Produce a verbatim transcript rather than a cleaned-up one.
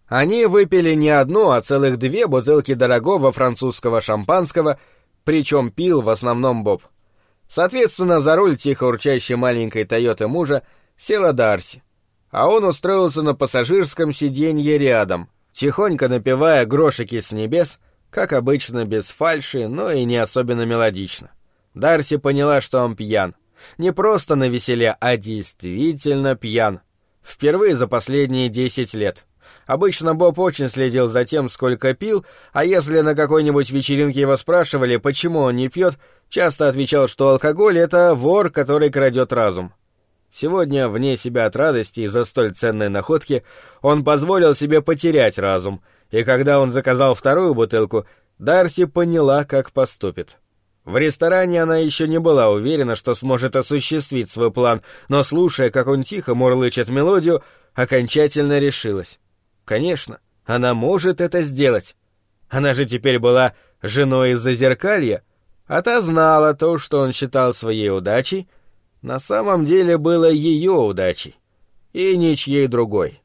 Они выпили не одну, а целых две бутылки дорогого французского шампанского, причем пил в основном Боб. Соответственно, за руль тихо урчащей маленькой Тойоты мужа села Дарси, а он устроился на пассажирском сиденье рядом, тихонько напевая грошики с небес, как обычно без фальши, но и не особенно мелодично. Дарси поняла, что он пьян. Не просто навеселе, а действительно пьян. Впервые за последние десять лет. Обычно Боб очень следил за тем, сколько пил, а если на какой-нибудь вечеринке его спрашивали, почему он не пьет, часто отвечал, что алкоголь — это вор, который крадет разум. Сегодня, вне себя от радости из-за столь ценной находки, он позволил себе потерять разум, и когда он заказал вторую бутылку, Дарси поняла, как поступит. В ресторане она еще не была уверена, что сможет осуществить свой план, но, слушая, как он тихо мурлычет мелодию, окончательно решилась. Конечно, она может это сделать. Она же теперь была женой из Зазеркалья, а та знала то, что он считал своей удачей, на самом деле было ее удачей, и ничьей другой.